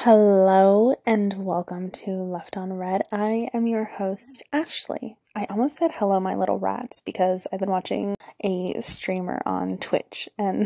Hello and welcome to Left on Red. I am your host, Ashley. I almost said hello, my little rats, because I've been watching a streamer on Twitch, and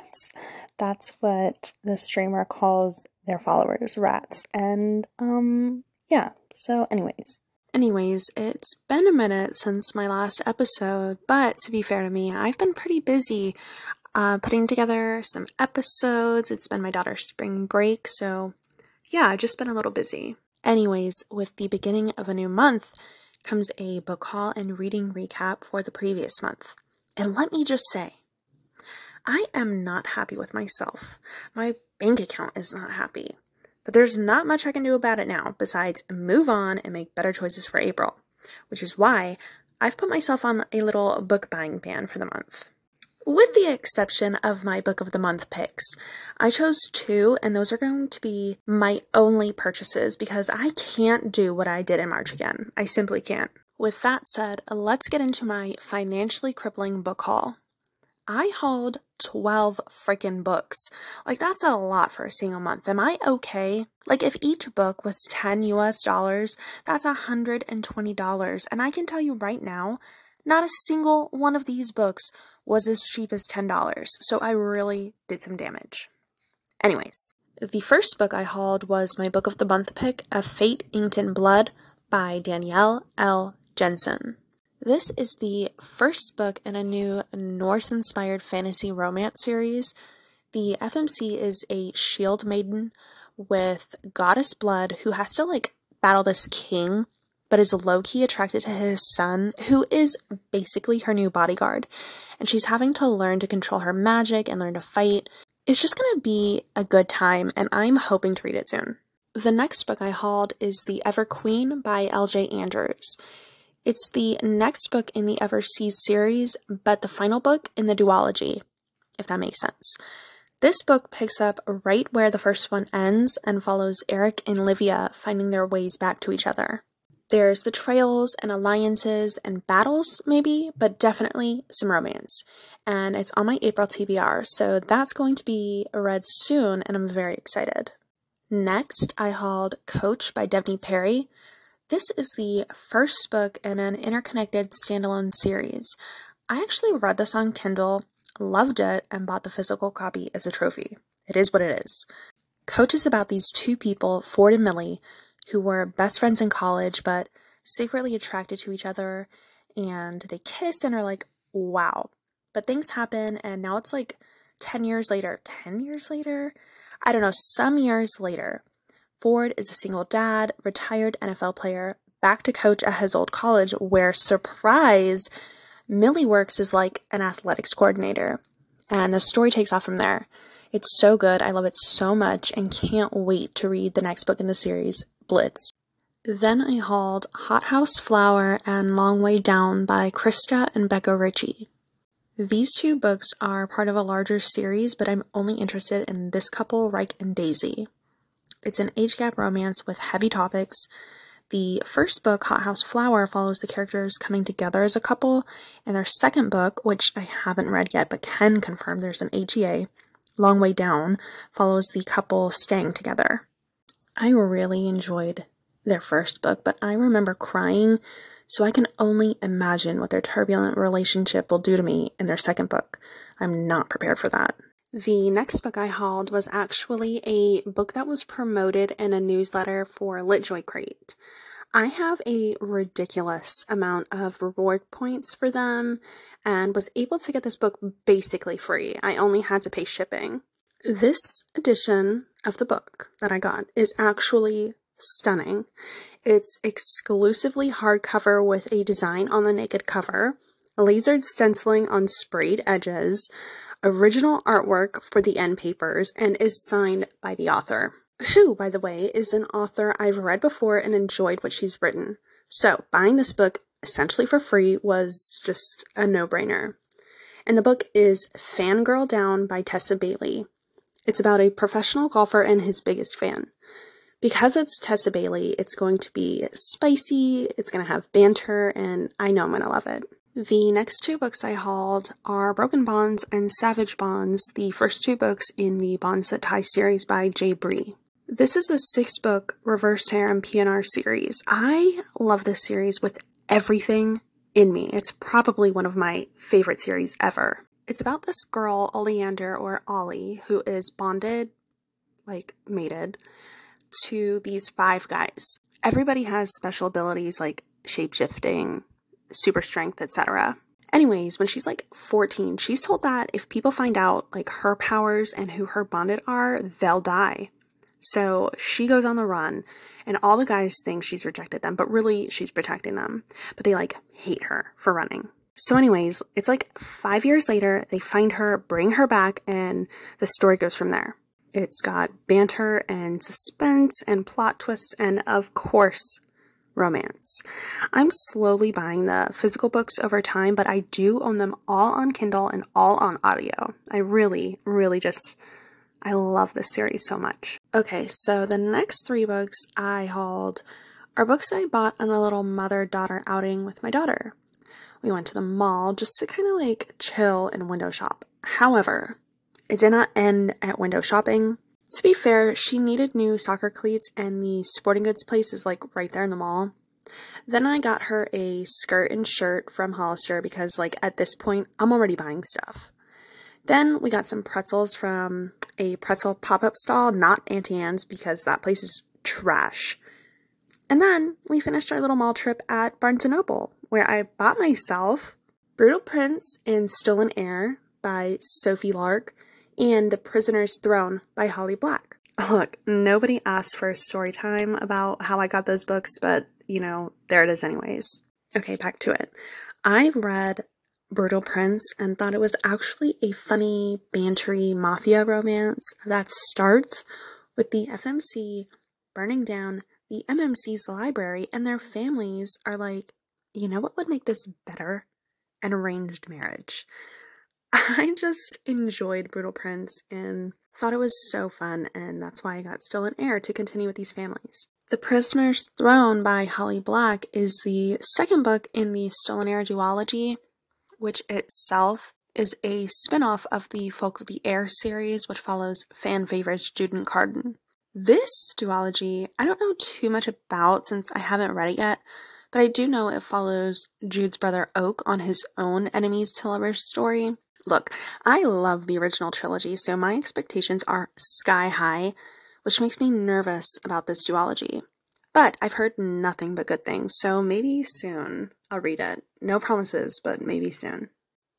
that's what the streamer calls their followers, rats. And yeah. So Anyways, it's been a minute since my last episode, but to be fair to me, I've been pretty busy putting together some episodes. It's been my daughter's spring break, so yeah, I've just been a little busy. Anyways, with the beginning of a new month comes a book haul and reading recap for the previous month. And let me just say, I am not happy with myself. My bank account is not happy. But there's not much I can do about it now besides move on and make better choices for April, which is why I've put myself on a little book buying ban for the month. With the exception of my book of the month picks, I chose two, and those are going to be my only purchases because I can't do what I did in March again. I simply can't. With that said, let's get into my financially crippling book haul. I hauled 12 freaking books. That's a lot for a single month. Am I okay? If each book was $10 US, that's $120. And I can tell you right now, not a single one of these books was as cheap as $10, so I really did some damage. Anyways, the first book I hauled was my book of the month pick, A Fate Inked in Blood by Danielle L. Jensen. This is the first book in a new Norse-inspired fantasy romance series. The FMC is a shield maiden with goddess blood who has to battle this king, but is low-key attracted to his son, who is basically her new bodyguard. And she's having to learn to control her magic and learn to fight. It's just gonna be a good time, and I'm hoping to read it soon. The next book I hauled is The Ever Queen by L.J. Andrews. It's the next book in the Everseas series, but the final book in the duology, if that makes sense. This book picks up right where the first one ends and follows Eric and Livia finding their ways back to each other. There's betrayals and alliances and battles, maybe, but definitely some romance. And it's on my April TBR, so that's going to be read soon, and I'm very excited. Next, I hauled Coach by Devney Perry. This is the first book in an interconnected standalone series. I actually read this on Kindle, loved it, and bought the physical copy as a trophy. It is what it is. Coach is about these two people, Ford and Millie, who were best friends in college, but secretly attracted to each other, and they kiss and are like, wow. But things happen, and now it's 10 years later. 10 years later? I don't know, some years later. Ford is a single dad, retired NFL player, back to coach at his old college, where, surprise, Millie works as an athletics coordinator. And the story takes off from there. It's so good, I love it so much, and can't wait to read the next book in the series, Blitz. Then I hauled Hothouse Flower and Long Way Down by Krista and Becca Ritchie. These two books are part of a larger series, but I'm only interested in this couple, Reich and Daisy. It's an age gap romance with heavy topics. The first book, Hothouse Flower, follows the characters coming together as a couple, and their second book, which I haven't read yet but can confirm there's an HEA, Long Way Down, follows the couple staying together. I really enjoyed their first book, but I remember crying, so I can only imagine what their turbulent relationship will do to me in their second book. I'm not prepared for that. The next book I hauled was actually a book that was promoted in a newsletter for LitJoy Crate. I have a ridiculous amount of reward points for them and was able to get this book basically free. I only had to pay shipping. This edition of the book that I got is actually stunning. It's exclusively hardcover with a design on the naked cover, lasered stenciling on sprayed edges, original artwork for the end papers, and is signed by the author, who, by the way, is an author I've read before and enjoyed what she's written. So buying this book essentially for free was just a no-brainer. And the book is Fangirl Down by Tessa Bailey. It's about a professional golfer and his biggest fan. Because it's Tessa Bailey, it's going to be spicy, it's going to have banter, and I know I'm going to love it. The next two books I hauled are Broken Bonds and Savage Bonds, the first two books in the Bonds That Tie series by Jay Bree. This is a 6-book reverse harem PNR series. I love this series with everything in me. It's probably one of my favorite series ever. It's about this girl, Oleander, or Ollie, who is bonded, mated, to these 5 guys. Everybody has special abilities like shapeshifting, super strength, etc. Anyways, when she's 14, she's told that if people find out her powers and who her bonded are, they'll die. So she goes on the run, and all the guys think she's rejected them, but really she's protecting them. But they hate her for running. So anyways, it's 5 years later, they find her, bring her back, and the story goes from there. It's got banter and suspense and plot twists and, of course, romance. I'm slowly buying the physical books over time, but I do own them all on Kindle and all on audio. I really, really I love this series so much. Okay, so the next 3 books I hauled are books I bought on a little mother-daughter outing with my daughter. We went to the mall just to kind of chill and window shop. However, it did not end at window shopping. To be fair, she needed new soccer cleats and the sporting goods place is right there in the mall. Then I got her a skirt and shirt from Hollister because at this point, I'm already buying stuff. Then we got some pretzels from a pretzel pop-up stall, not Auntie Anne's because that place is trash. And then we finished our little mall trip at Barnes & Noble, where I bought myself Brutal Prince and Stolen Heir by Sophie Lark and The Prisoner's Throne by Holly Black. Look, nobody asked for a story time about how I got those books, but, there it is anyways. Okay, back to it. I've read Brutal Prince and thought it was actually a funny, bantery mafia romance that starts with the FMC burning down the MMC's library, and their families are you know what would make this better? An arranged marriage. I just enjoyed Brutal Prince and thought it was so fun, and that's why I got Stolen Heir to continue with these families. The Prisoner's Throne by Holly Black is the 2nd book in the Stolen Heir duology, which itself is a spin-off of the Folk of the Air series, which follows fan favorites Jude and Carden. This duology, I don't know too much about since I haven't read it yet, but I do know it follows Jude's brother Oak on his own enemies to lovers story. Look, I love the original trilogy, so my expectations are sky high, which makes me nervous about this duology. But I've heard nothing but good things, so maybe soon I'll read it. No promises, but maybe soon.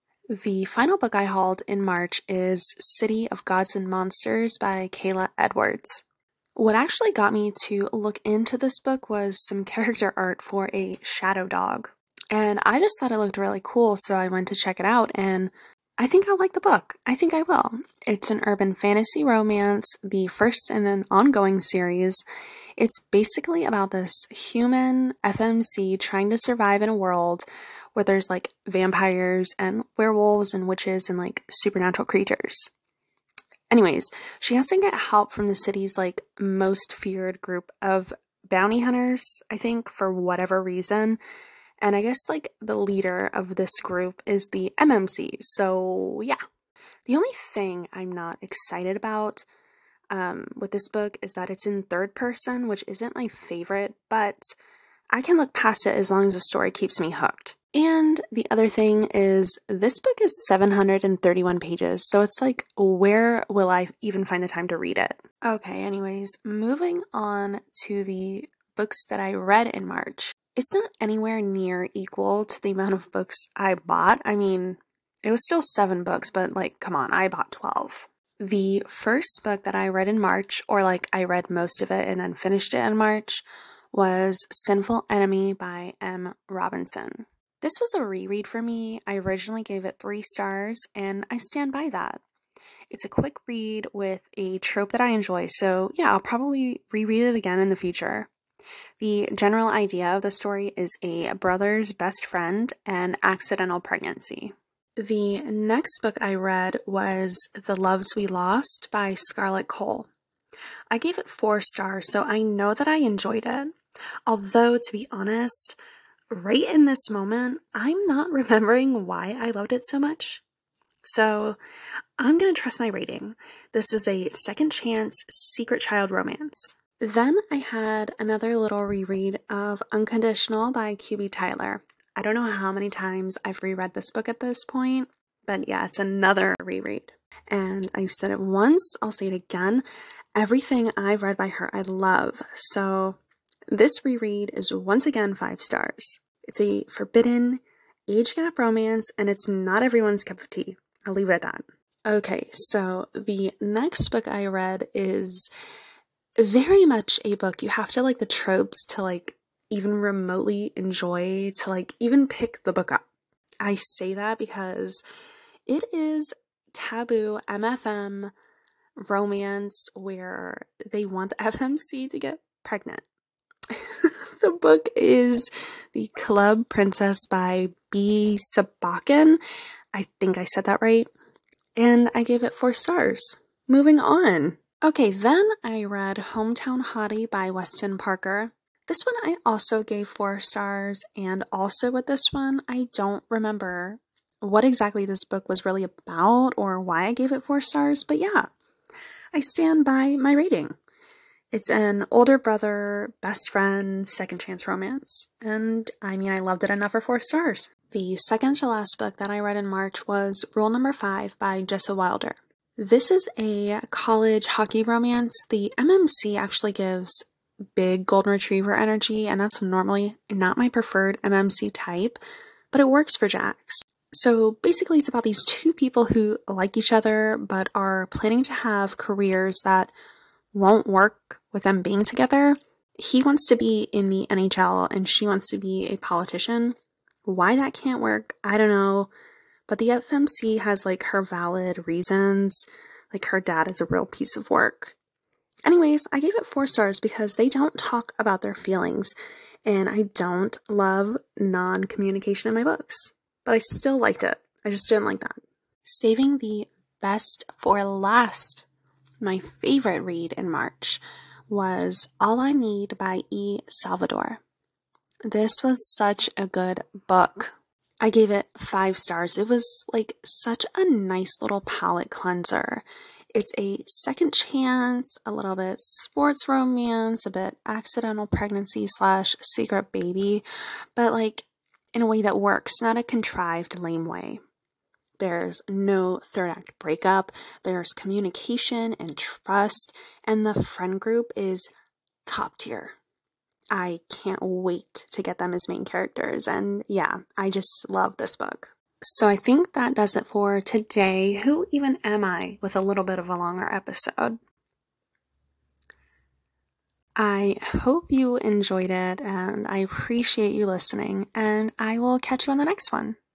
The final book I hauled in March is City of Gods and Monsters by Kayla Edwards. What actually got me to look into this book was some character art for a shadow dog. And I just thought it looked really cool, so I went to check it out, and I think I'll like the book. I think I will. It's an urban fantasy romance, the first in an ongoing series. It's basically about this human FMC trying to survive in a world where there's vampires and werewolves and witches and supernatural creatures. Anyways, she has to get help from the city's most feared group of bounty hunters, I think, for whatever reason. And I guess the leader of this group is the MMC. So yeah. The only thing I'm not excited about with this book is that it's in 3rd person, which isn't my favorite, but I can look past it as long as the story keeps me hooked. And the other thing is this book is 731 pages, so it's where will I even find the time to read it? Okay, anyways, moving on to the books that I read in March. It's not anywhere near equal to the amount of books I bought. I mean, it was still 7 books, but come on, I bought 12. The first book that I read in March, or I read most of it and then finished it in March, was Sinful Enemy by M. Robinson. This was a reread for me. I originally gave it 3 stars, and I stand by that. It's a quick read with a trope that I enjoy, so yeah, I'll probably reread it again in the future. The general idea of the story is a brother's best friend and accidental pregnancy. The next book I read was The Loves We Lost by Scarlett Cole. I gave it 4 stars, so I know that I enjoyed it. Although, to be honest, right in this moment, I'm not remembering why I loved it so much. So I'm going to trust my rating. This is a second chance secret child romance. Then I had another little reread of Unconditional by QB Tyler. I don't know how many times I've reread this book at this point, but yeah, it's another reread. And I've said it once, I'll say it again. Everything I've read by her, I love. So this reread is once again 5 stars. It's a forbidden age gap romance, and it's not everyone's cup of tea. I'll leave it at that. Okay, so the next book I read is very much a book you have to like the tropes to like even remotely enjoy, to like even pick the book up. I say that because it is taboo MFM romance where they want the FMC to get pregnant. The book is The Club Princess by B. Sabakan. I think I said that right. And I gave it 4 stars. Moving on. Okay, then I read Hometown Hottie by Weston Parker. This one I also gave 4 stars, and also with this one, I don't remember what exactly this book was really about or why I gave it 4 stars, but yeah, I stand by my rating. It's an older brother, best friend, second chance romance, and I mean, I loved it enough for 4 stars. The second to last book that I read in March was Rule Number 5 by Jessa Wilder. This is a college hockey romance. The MMC actually gives big golden retriever energy, and that's normally not my preferred MMC type, but it works for Jax. So basically it's about these 2 people who like each other but are planning to have careers that won't work with them being together. He wants to be in the NHL and she wants to be a politician. Why that can't work, I don't know. But the FMC has like her valid reasons. Like her dad is a real piece of work. Anyways, I gave it 4 stars because they don't talk about their feelings. And I don't love non-communication in my books. But I still liked it. I just didn't like that. Saving the best for last. My favorite read in March was All I Need by E. Salvador. This was such a good book. I gave it 5 stars. It was like such a nice little palate cleanser. It's a second chance, a little bit sports romance, a bit accidental pregnancy / secret baby, but like in a way that works, not a contrived, lame way. There's no third act breakup. There's communication and trust, and the friend group is top tier. I can't wait to get them as main characters, and yeah, I just love this book. So I think that does it for today. Who even am I with a little bit of a longer episode? I hope you enjoyed it, and I appreciate you listening, and I will catch you on the next one.